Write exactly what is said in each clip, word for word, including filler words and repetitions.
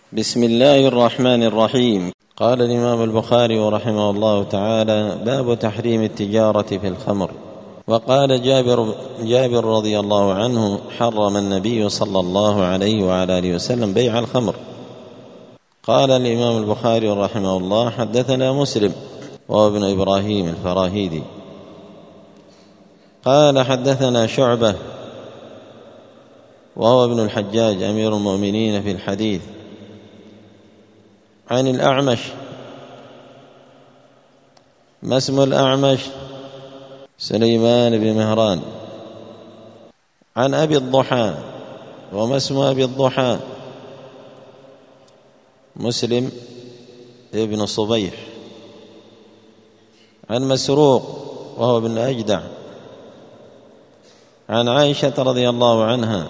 بسم الله الرحمن الرحيم. قال الإمام البخاري رحمه الله تعالى: باب تحريم التجارة في الخمر. وقال جابر, جابر رضي الله عنه: حرم النبي صلى الله عليه وعلى آله وسلم بيع الخمر. قال الإمام البخاري رحمه الله: حدثنا مسلم وهو ابن إبراهيم الفراهيدي قال حدثنا شعبة وهو ابن الحجاج أمير المؤمنين في الحديث عن الأعمش. ما اسم الأعمش؟ سليمان بن مهران. عن أبي الضحى. وما اسم أبي الضحى؟ مسلم ابن صبيح. عن مسروق وهو ابن أجدع. عن عائشة رضي الله عنها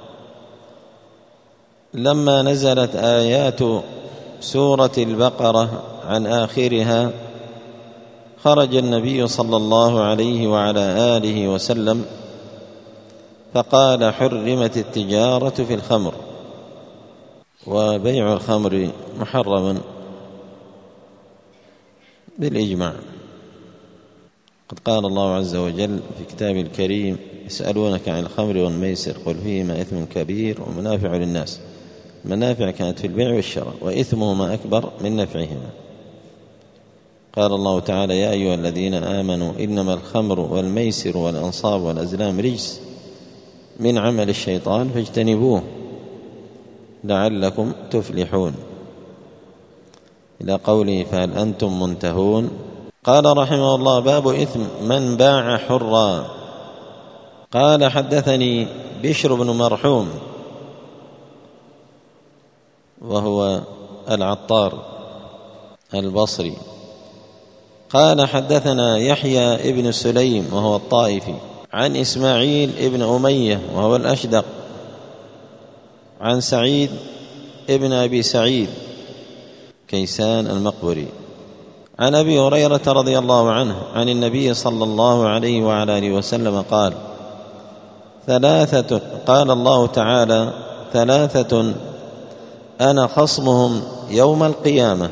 لما نزلت آيات سورة البقرة عن آخرها خرج النبي صلى الله عليه وعلى آله وسلم فقال: حرمت التجارة في الخمر. وبيع الخمر محرم بالإجماع. قد قال الله عز وجل في كتابه الكريم: يسألونك عن الخمر والميسر قل فيهما إثم كبير ومنافع للناس. المنافع كانت في البيع والشراء، وإثمهما أكبر من نفعهما. قال الله تعالى: يا أيها الذين آمنوا إنما الخمر والميسر والأنصاب والأزلام رجس من عمل الشيطان فاجتنبوه لعلكم تفلحون، إلى قوله: فهل أنتم منتهون. قال رحمه الله: باب إثم من باع حرا. قال حدثني بشر بن مرحوم وهو العطار البصري قال حدثنا يحيى ابن سليم وهو الطائفي عن إسماعيل ابن أمية وهو الأشدق عن سعيد ابن أبي سعيد كيسان المقبري عن أبي هريرة رضي الله عنه عن النبي صلى الله عليه وعلى آله وسلم قال: ثلاثة قال الله تعالى: ثلاثة أنا خصمهم يوم القيامة: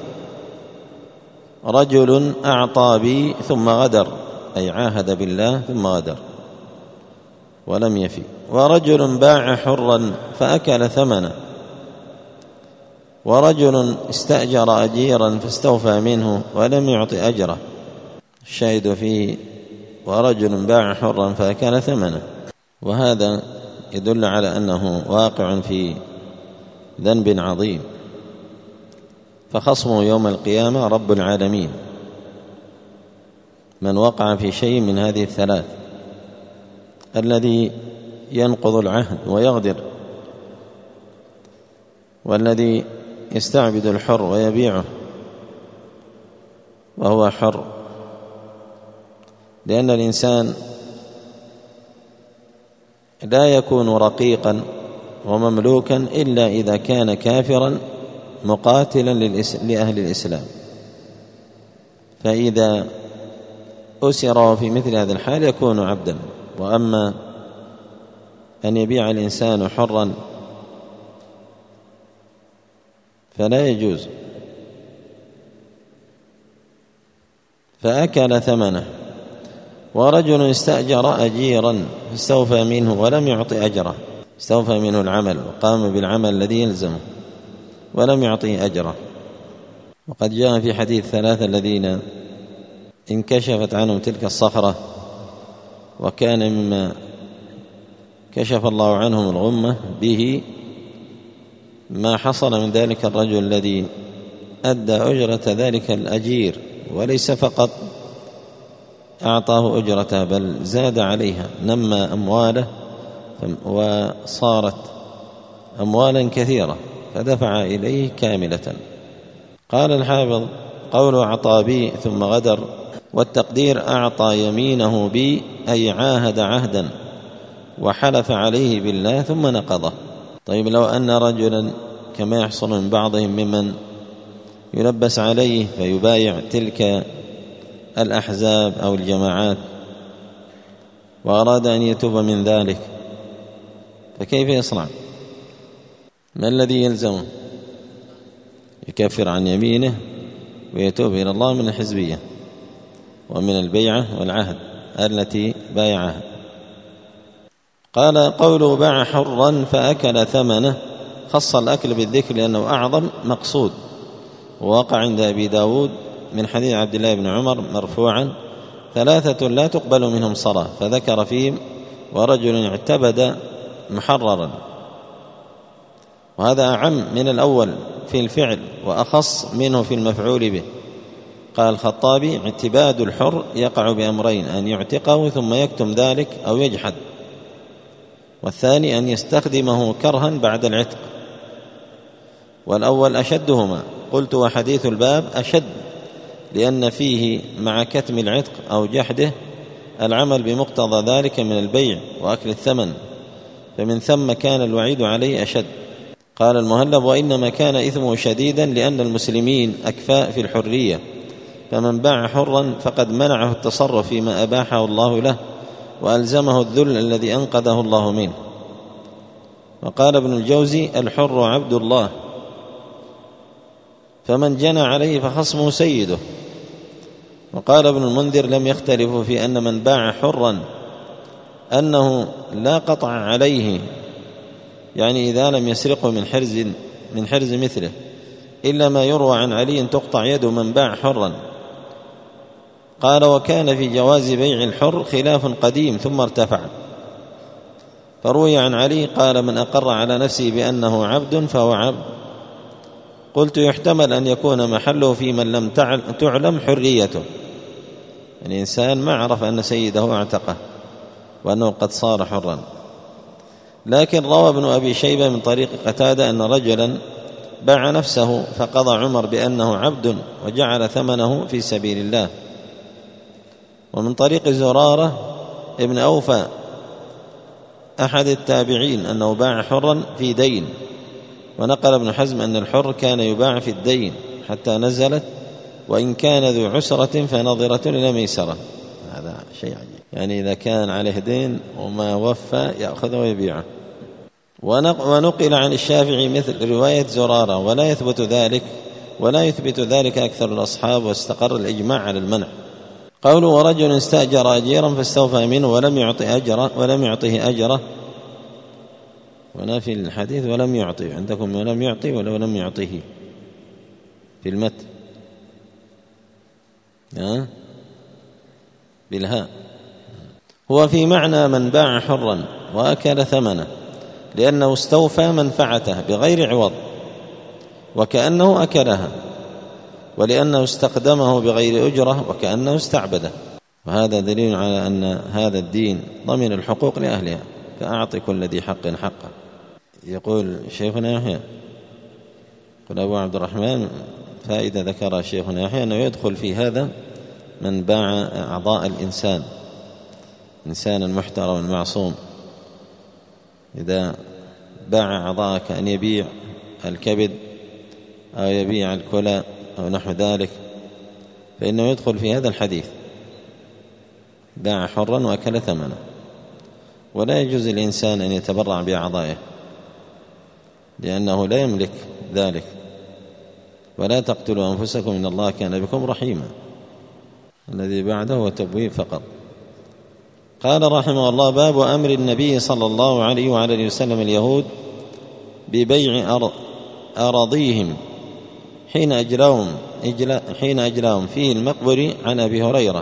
رجل أعطى بي ثم غدر، أي عاهد بالله ثم غدر ولم يفي، ورجل باع حرا فأكل ثمنه، ورجل استأجر أجيرا فاستوفى منه ولم يعط أجره. الشاهد فيه: ورجل باع حرا فأكل ثمنه. وهذا يدل على أنه واقع في ذنب عظيم، فخصمه يوم القيامة رب العالمين من وقع في شيء من هذه الثلاث: الذي ينقض العهد ويغدر، والذي يستعبد الحر ويبيعه وهو حر، لأن الإنسان لا يكون رقيقا ومملوكا إلا إذا كان كافرا مقاتلا لأهل الإسلام، فإذا أسر في مثل هذا الحال يكون عبدا. وأما أن يبيع الإنسان حرا فلا يجوز. فأكل ثمنه. ورجل استأجر أجيرا فاستوفى منه ولم يعطي أجره، استوفى منه العمل وقام بالعمل الذي يلزمه ولم يعطيه أجره. وقد جاء في حديث ثلاثة الذين انكشفت عنهم تلك الصخرة، وكان مما كشف الله عنهم الغمة به ما حصل من ذلك الرجل الذي أدى أجرة ذلك الأجير، وليس فقط أعطاه أجرته بل زاد عليها، نمى أمواله وصارت أموالا كثيرة فدفع إليه كاملة. قال الحافظ: قول أعطى بي ثم غدر، والتقدير أعطى يمينه بي، أي عاهد عهدا وحلف عليه بالله ثم نقضه. طيب، لو أن رجلا كما يحصل من بعضهم ممن يلبس عليه فيبايع تلك الأحزاب أو الجماعات وأراد أن يتوب من ذلك، فكيف يصنع؟ ما الذي يلزمه؟ يكفر عن يمينه ويتوب إلى الله من الحزبية ومن البيعة والعهد التي بايعها. قال قوله باع حرا فأكل ثمنه، خص الأكل بالذكر لأنه أعظم مقصود، ووقع عند أبي داود من حديث عبد الله بن عمر مرفوعا: ثلاثة لا تقبل منهم صلاة، فذكر فيهم ورجل اعتبد محررا، وهذا أعم من الأول في الفعل وأخص منه في المفعول به. قال الخطابي: اعتباد الحر يقع بأمرين: أن يعتقه ثم يكتم ذلك أو يجحد، والثاني أن يستخدمه كرها بعد العتق، والأول أشدهما. قلت: وحديث الباب أشد لأن فيه مع كتم العتق أو جحده العمل بمقتضى ذلك من البيع وأكل الثمن، فمن ثم كان الوعيد عليه أشد. قال المهلب: وإنما كان إثمه شديدا لأن المسلمين أكفاء في الحرية، فمن باع حرا فقد منعه التصرف فيما أباحه الله له وألزمه الذل الذي أنقذه الله منه. وقال ابن الجوزي: الحر عبد الله، فمن جنى عليه فخصمه سيده. وقال ابن المنذر: لم يختلفوا في أن من باع حرا أنه لا قطع عليه، يعني إذا لم يسرقه من حرز من حرز مثله، إلا ما يروى عن علي تقطع يد من باع حرا. قال: وكان في جواز بيع الحر خلاف قديم ثم ارتفع، فروي عن علي قال: من أقر على نفسه بأنه عبد فهو عبد. قلت: يحتمل أن يكون محله في من لم تعلم حريته، يعني إنسان ما عرف أن سيده اعتقه وأنه قد صار حرا. لكن روى ابن أبي شيبة من طريق قتادة أن رجلا باع نفسه فقضى عمر بأنه عبد وجعل ثمنه في سبيل الله. ومن طريق زرارة ابن أوفى أحد التابعين أنه باع حرا في دين، ونقل ابن حزم أن الحر كان يباع في الدين حتى نزلت: وإن كان ذو عسرة فنظرة إلى ميسرة. هذا شيء عجيب، يعني إذا كان عليه دين وما وفى يأخذه ويبيعه. ونقل عن الشافعي مثل رواية زرارة، ولا يثبت ذلك ولا يثبت ذلك أكثر الأصحاب، واستقر الإجماع على المنع. قوله: ورجل استأجر أجيرا فاستوفى منه ولم يعطي أجره ولم يعطه أجره، ونافي الحديث ولم يعطي عندكم ولم يعطي ولو لم يعطه في المتن ها بالهاء. هو في معنى من باع حرا وأكل ثمنه، لأنه استوفى منفعته بغير عوض وكأنه أكلها، ولأنه استخدمه بغير أجرة وكأنه استعبده. وهذا دليل على أن هذا الدين ضمن الحقوق لأهلها، فأعطي كل ذي حق حقه. يقول شيخنا يحيى، يقول أبو عبد الرحمن فائدة ذكر شيخنا يحيى أنه يدخل في هذا من باع أعضاء الإنسان، إنسانا محترما معصوم، إذا باع أعضاء كأن يبيع الكبد أو يبيع الكلى أو نحو ذلك، فإنه يدخل في هذا الحديث: باع حرا وأكل ثمنه. ولا يجوز الإنسان أن يتبرع بأعضائه لأنه لا يملك ذلك. ولا تقتلوا أنفسكم إن الله كان بكم رحيما. الذي بعده هو تبويب فقط. قال رحمه الله: باب أمر النبي صلى الله عليه وعلى وسلم اليهود ببيع أراضيهم حين أجلاهم حين أجلاهم فيه المقبري. عن أبي هريرة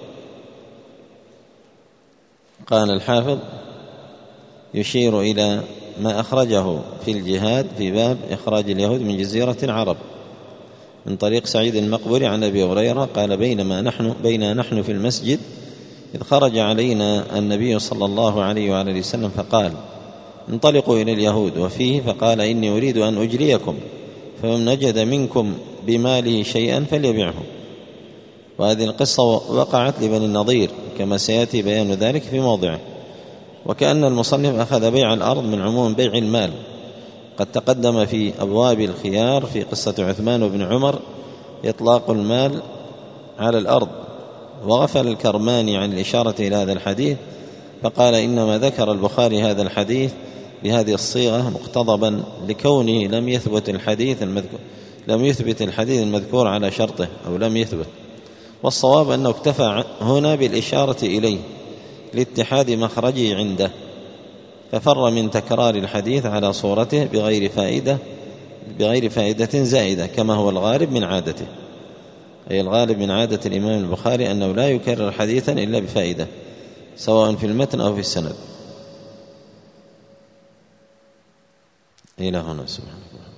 قال الحافظ يشير إلى ما أخرجه في الجهاد في باب إخراج اليهود من جزيرة العرب من طريق سعيد المقبري عن أبي هريرة قال: بينما نحن بين نحن في المسجد إذ خرج علينا النبي صلى الله عليه وآله وسلم فقال: انطلقوا إلى اليهود وفيه، فقال: إني أريد أن أجليكم، فمن وجد منكم بماله شيئا فليبيعه. وهذه القصة وقعت لبني النضير كما سيأتي بيان ذلك في موضعه. وكأن المصنف أخذ بيع الأرض من عموم بيع المال، قد تقدم في أبواب الخيار في قصة عثمان وابن عمر إطلاق المال على الأرض. وغفل الكرماني عن الإشارة إلى هذا الحديث، فقال: إنما ذكر البخاري هذا الحديث بهذه الصيغة مقتضبا لكونه لم يثبت الحديث المذكور لم يثبت الحديث المذكور على شرطه أو لم يثبت. والصواب أنه اكتفى هنا بالإشارة إليه لاتحاد مخرجه عنده، ففر من تكرار الحديث على صورته بغير فائدة بغير فائدة زائدة، كما هو الغالب من عادته. أي الغالب من عادة الإمام البخاري أنه لا يكرر حديثا إلا بفائدة، سواء في المتن أو في السند. إلى هنا سبحانه.